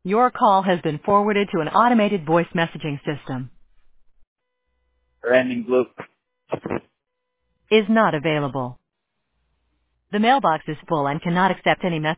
Your call has been forwarded to an automated voice messaging system. Brandon Blue. Is not available. The mailbox is full and cannot accept any messages.